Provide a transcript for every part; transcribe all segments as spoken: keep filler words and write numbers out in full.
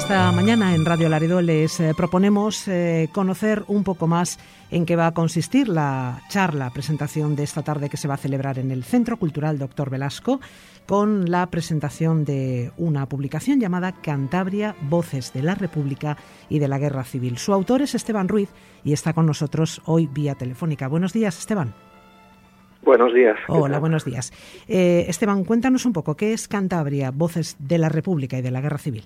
Esta mañana en Radio Laredo les eh, proponemos eh, conocer un poco más en qué va a consistir la charla, presentación de esta tarde que se va a celebrar en el Centro Cultural Doctor Velasco, con la presentación de una publicación llamada Cantabria, Voces de la República y de la Guerra Civil. Su autor es Esteban Ruiz y está con nosotros hoy vía telefónica. Buenos días, Esteban. Buenos días. Hola, buenos días. Eh, Esteban, cuéntanos un poco, ¿qué es Cantabria, Voces de la República y de la Guerra Civil?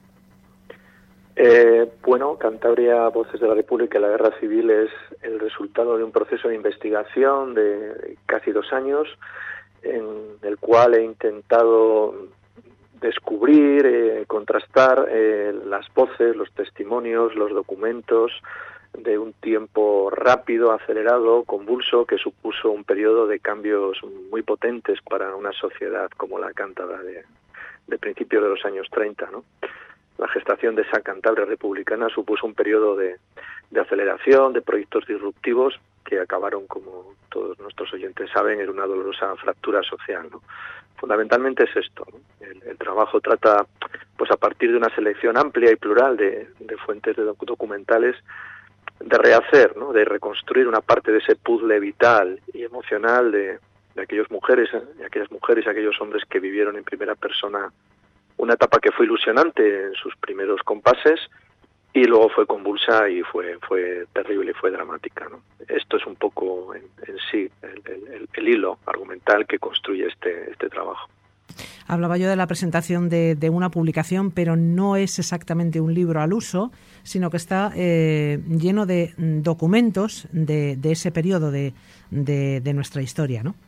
Eh, bueno, Cantabria, Voces de la República y la Guerra Civil es el resultado de un proceso de investigación de casi dos años en el cual he intentado descubrir, eh, contrastar eh, las voces, los testimonios, los documentos de un tiempo rápido, acelerado, convulso, que supuso un periodo de cambios muy potentes para una sociedad como la cántabra de, de principios de los años treinta, ¿no? La gestación de esa Cantabria republicana supuso un periodo de, de aceleración, de proyectos disruptivos que acabaron, como todos nuestros oyentes saben, en una dolorosa fractura social, ¿no? Fundamentalmente es esto, ¿no? El, el trabajo trata, pues a partir de una selección amplia y plural de, de fuentes de doc- documentales, de rehacer, ¿no? De reconstruir una parte de ese puzzle vital y emocional de, de aquellas mujeres, ¿eh? de aquellas mujeres y aquellos hombres que vivieron en primera persona una etapa que fue ilusionante en sus primeros compases y luego fue convulsa y fue fue terrible y fue dramática, ¿no? Esto es un poco en, en sí el, el, el hilo argumental que construye este este trabajo. Hablaba yo de la presentación de, de una publicación, pero no es exactamente un libro al uso, sino que está eh, lleno de documentos de, de ese periodo de, de, de nuestra historia, ¿no?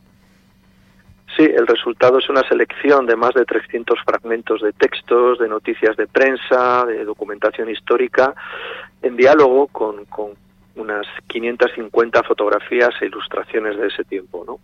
Sí, el resultado es una selección de más de trescientos fragmentos de textos, de noticias de prensa, de documentación histórica, en diálogo con, con unas quinientas cincuenta fotografías e ilustraciones de ese tiempo, ¿no?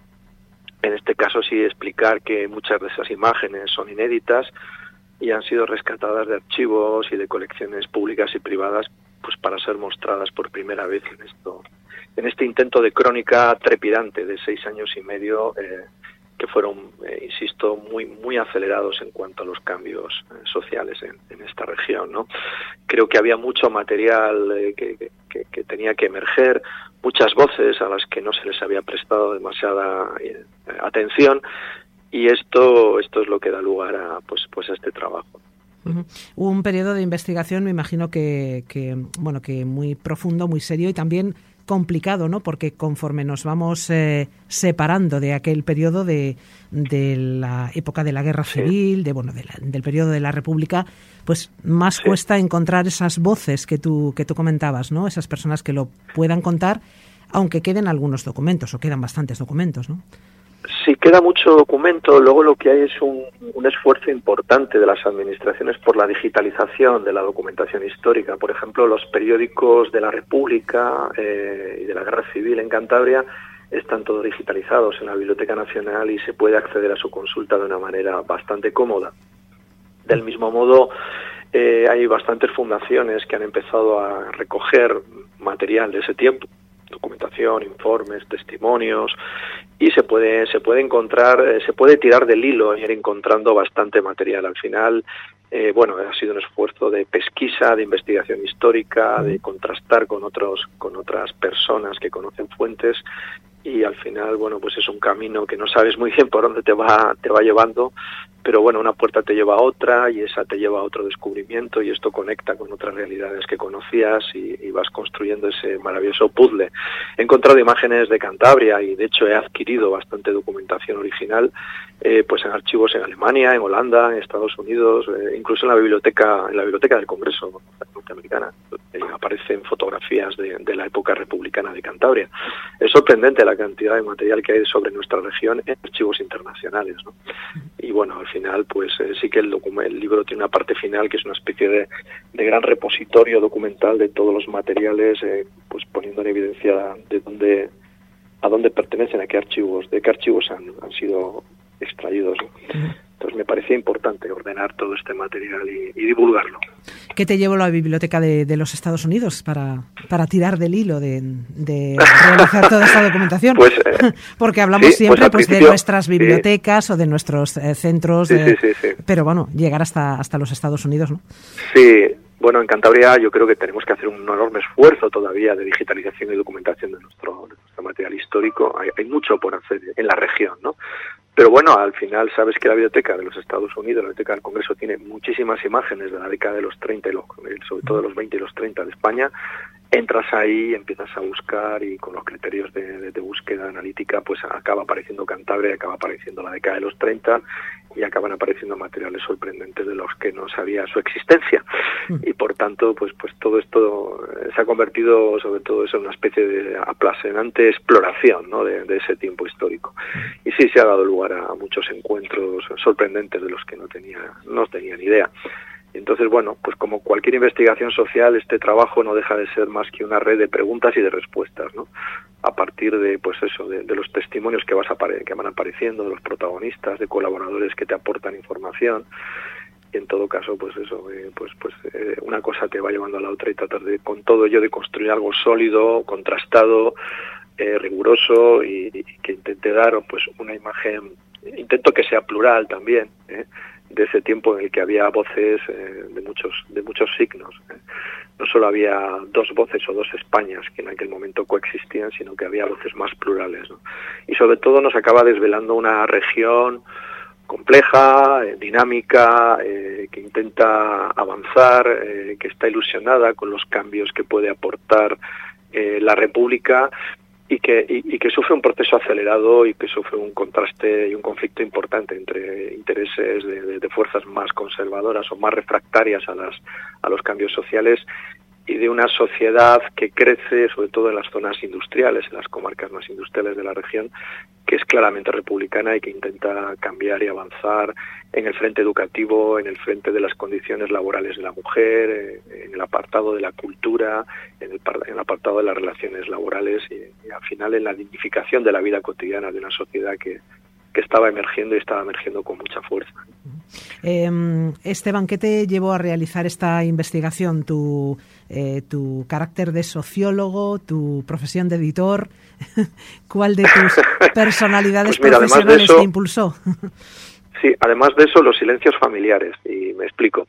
En este caso sí explicar que muchas de esas imágenes son inéditas y han sido rescatadas de archivos y de colecciones públicas y privadas, pues para ser mostradas por primera vez en esto, en este intento de crónica trepidante de seis años y medio, eh, que fueron, eh, insisto, muy muy acelerados en cuanto a los cambios eh, sociales en, en esta región, ¿no? Creo que había mucho material eh, que, que, que tenía que emerger, muchas voces a las que no se les había prestado demasiada eh, atención, y esto esto es lo que da lugar a pues pues a este trabajo. Uh-huh. Un periodo de investigación, me imagino que, que bueno que muy profundo, muy serio y también complicado, ¿no? Porque conforme nos vamos eh, separando de aquel periodo de, de la época de la Guerra Civil, sí. de bueno de la, del periodo de la República, pues más sí. cuesta encontrar esas voces que tú que tú comentabas, ¿no? Esas personas que lo puedan contar, aunque queden algunos documentos o quedan bastantes documentos, ¿no? Sí, queda mucho documento. Luego lo que hay es un, un esfuerzo importante de las administraciones por la digitalización de la documentación histórica. Por ejemplo, los periódicos de la República eh, y de la Guerra Civil en Cantabria están todos digitalizados en la Biblioteca Nacional y se puede acceder a su consulta de una manera bastante cómoda. Del mismo modo, eh, hay bastantes fundaciones que han empezado a recoger material de ese tiempo, documentación, informes, testimonios, y se puede se puede encontrar, eh, se puede tirar del hilo y ir encontrando bastante material. Al final, eh, bueno, ha sido un esfuerzo de pesquisa, de investigación histórica, de contrastar con otros con otras personas que conocen fuentes, y al final, bueno, pues es un camino que no sabes muy bien por dónde te va te va llevando, pero bueno, una puerta te lleva a otra y esa te lleva a otro descubrimiento y esto conecta con otras realidades que conocías y, y vas construyendo ese maravilloso puzzle. He encontrado imágenes de Cantabria y de hecho he adquirido bastante documentación original, eh, pues en archivos en Alemania, en Holanda, en Estados Unidos, eh, incluso en la biblioteca en la biblioteca del Congreso norteamericana. Eh, aparecen fotografías de, de la época republicana de Cantabria. Es sorprendente la cantidad de material que hay sobre nuestra región en archivos internacionales, ¿no? Y bueno, al final, pues eh, sí que el, docu- el libro tiene una parte final que es una especie de, de gran repositorio documental de todos los materiales, eh, pues poniendo en evidencia de dónde, a dónde pertenecen, a qué archivos, de qué archivos han, han sido extraídos, ¿no? Entonces me parece parecía importante ordenar todo este material y, y divulgarlo. ¿Qué te llevó a la biblioteca de, de los Estados Unidos para, para tirar del hilo de, de realizar toda esta documentación? Pues, eh, porque hablamos sí, siempre pues, pues, de nuestras bibliotecas sí. o de nuestros eh, centros, sí, de, sí, sí, sí. pero bueno, llegar hasta, hasta los Estados Unidos, ¿no? Sí, bueno, en Cantabria yo creo que tenemos que hacer un enorme esfuerzo todavía de digitalización y documentación de nuestro, de nuestro material histórico. Hay, hay mucho por hacer en la región, ¿no? Pero bueno, al final sabes que la biblioteca de los Estados Unidos, la biblioteca del Congreso, tiene muchísimas imágenes de la década de los treinta, y los, sobre todo de los veinte y los treinta de España. Entras ahí, empiezas a buscar y con los criterios de, de, de búsqueda analítica, pues acaba apareciendo Cantabria, acaba apareciendo la década de los treinta y acaban apareciendo materiales sorprendentes de los que no sabía su existencia. Y por tanto, pues pues todo esto se ha convertido sobre todo eso en una especie de apasionante exploración, ¿no?, de, de ese tiempo histórico. Y sí se ha dado lugar a muchos encuentros sorprendentes de los que no tenía no tenía ni idea. Entonces, bueno, pues como cualquier investigación social, este trabajo no deja de ser más que una red de preguntas y de respuestas, ¿no? A partir de, pues eso, de, de los testimonios que vas apare- que van apareciendo, de los protagonistas, de colaboradores que te aportan información. Y en todo caso, pues eso, eh, pues pues eh, una cosa te va llevando a la otra y tratar de, con todo ello, de construir algo sólido, contrastado, eh, riguroso y, y que intente dar, pues, una imagen, intento que sea plural también, ¿eh?, de ese tiempo en el que había voces eh, de muchos de muchos signos. ¿eh? No solo había dos voces o dos Españas que en aquel momento coexistían, sino que había voces más plurales, ¿no? Y sobre todo nos acaba desvelando una región compleja, eh, dinámica, eh, que intenta avanzar, eh, que está ilusionada con los cambios que puede aportar eh, la República, y que y, y que sufre un proceso acelerado y que sufre un contraste y un conflicto importante entre intereses de, de, de fuerzas más conservadoras o más refractarias a las a los cambios sociales y de una sociedad que crece sobre todo en las zonas industriales, en las comarcas más industriales de la región, que es claramente republicana y que intenta cambiar y avanzar en el frente educativo, en el frente de las condiciones laborales de la mujer, en el apartado de la cultura, en el, en el apartado de las relaciones laborales y, y al final en la dignificación de la vida cotidiana de una sociedad que, que estaba emergiendo y estaba emergiendo con mucha fuerza. Eh, Esteban, ¿qué te llevó a realizar esta investigación? ¿Tu, eh, tu carácter de sociólogo, tu profesión de editor? ¿Cuál de tus personalidades pues mira, profesionales eso, te impulsó? Sí, además de eso, los silencios familiares, y me explico.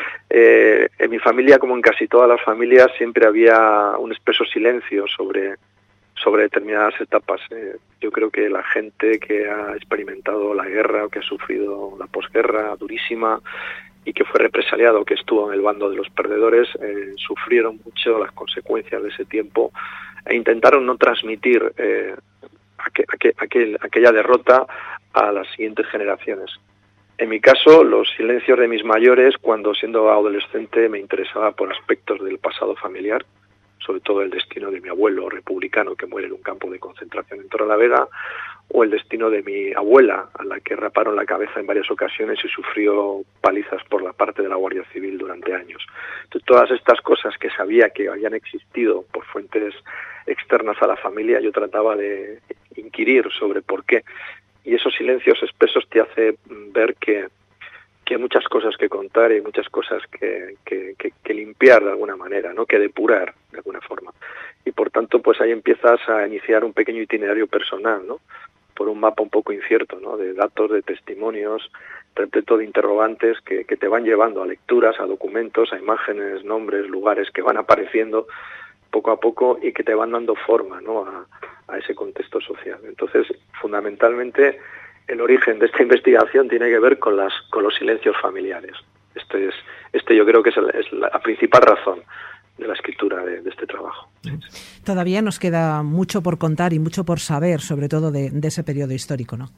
Eh, en mi familia, como en casi todas las familias, siempre había un espeso silencio sobre... sobre determinadas etapas. Eh, yo creo que la gente que ha experimentado la guerra o que ha sufrido la posguerra durísima y que fue represaliado, que estuvo en el bando de los perdedores, eh, sufrieron mucho las consecuencias de ese tiempo e intentaron no transmitir eh, aquel, aquel, aquel, aquella derrota a las siguientes generaciones. En mi caso, los silencios de mis mayores, cuando siendo adolescente me interesaba por aspectos del pasado familiar, sobre todo el destino de mi abuelo republicano que muere en un campo de concentración en Torrelavega, o el destino de mi abuela, a la que raparon la cabeza en varias ocasiones y sufrió palizas por la parte de la Guardia Civil durante años. Entonces, todas estas cosas que sabía que habían existido por fuentes externas a la familia, yo trataba de inquirir sobre por qué. Y esos silencios espesos te hace ver que que hay muchas cosas que contar y muchas cosas que, que, que, que limpiar de alguna manera, ¿no?, que depurar de alguna forma. Y por tanto, pues ahí empiezas a iniciar un pequeño itinerario personal, ¿no?, por un mapa un poco incierto, ¿no?, de datos, de testimonios, repleto de interrogantes que, que te van llevando a lecturas, a documentos, a imágenes, nombres, lugares que van apareciendo poco a poco y que te van dando forma, ¿no?, a, a ese contexto social. Entonces, fundamentalmente, el origen de esta investigación tiene que ver con las con los silencios familiares. Este es este yo creo que es, el, es la principal razón de la escritura de, de este trabajo. Todavía nos queda mucho por contar y mucho por saber, sobre todo de, de ese periodo histórico, ¿no?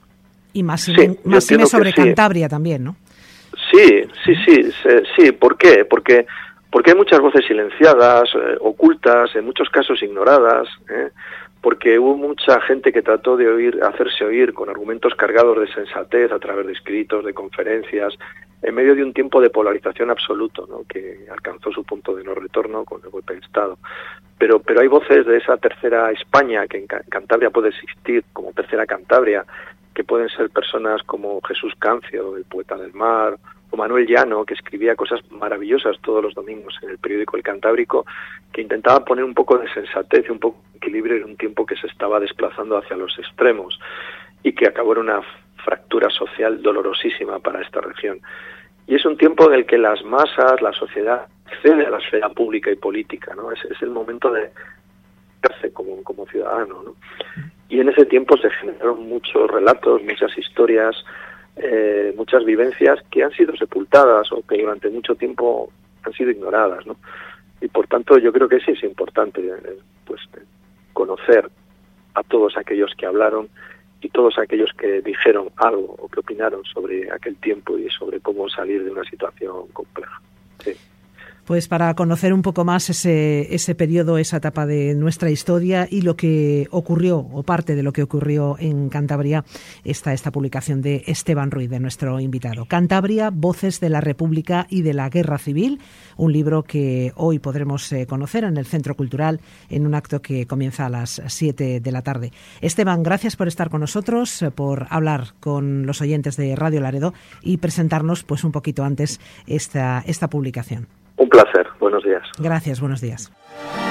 Y más sí, más sobre sí. Cantabria también, ¿no? Sí, sí, sí, sí, sí. ¿Por qué? Porque porque hay muchas voces silenciadas, eh, ocultas, en muchos casos ignoradas, ¿eh? Porque hubo mucha gente que trató de oír, hacerse oír con argumentos cargados de sensatez a través de escritos, de conferencias, en medio de un tiempo de polarización absoluto, ¿no?, que alcanzó su punto de no retorno con el golpe de Estado. Pero pero hay voces de esa tercera España, que en Cantabria puede existir como tercera Cantabria, que pueden ser personas como Jesús Cancio, el poeta del mar, o Manuel Llano, que escribía cosas maravillosas todos los domingos en el periódico El Cantábrico, que intentaba poner un poco de sensatez y un poco de equilibrio en un tiempo que se estaba desplazando hacia los extremos y que acabó en una fractura social dolorosísima para esta región. Y es un tiempo en el que las masas, la sociedad, accede a la esfera pública y política, ¿no? Es, es el momento de hacerse como, como ciudadano, ¿no? Y en ese tiempo se generaron muchos relatos, muchas historias, eh, muchas vivencias que han sido sepultadas o que durante mucho tiempo han sido ignoradas, ¿no? Y por tanto yo creo que sí es importante eh, pues conocer a todos aquellos que hablaron y todos aquellos que dijeron algo o que opinaron sobre aquel tiempo y sobre cómo salir de una situación compleja. Sí. Pues para conocer un poco más ese, ese periodo, esa etapa de nuestra historia y lo que ocurrió, o parte de lo que ocurrió en Cantabria, está esta publicación de Esteban Ruiz, de nuestro invitado. Cantabria, Voces de la República y de la Guerra Civil, un libro que hoy podremos eh, conocer en el Centro Cultural en un acto que comienza a las siete de la tarde. Esteban, gracias por estar con nosotros, por hablar con los oyentes de Radio Laredo y presentarnos pues un poquito antes esta, esta publicación. Un placer. Buenos días. Gracias, buenos días.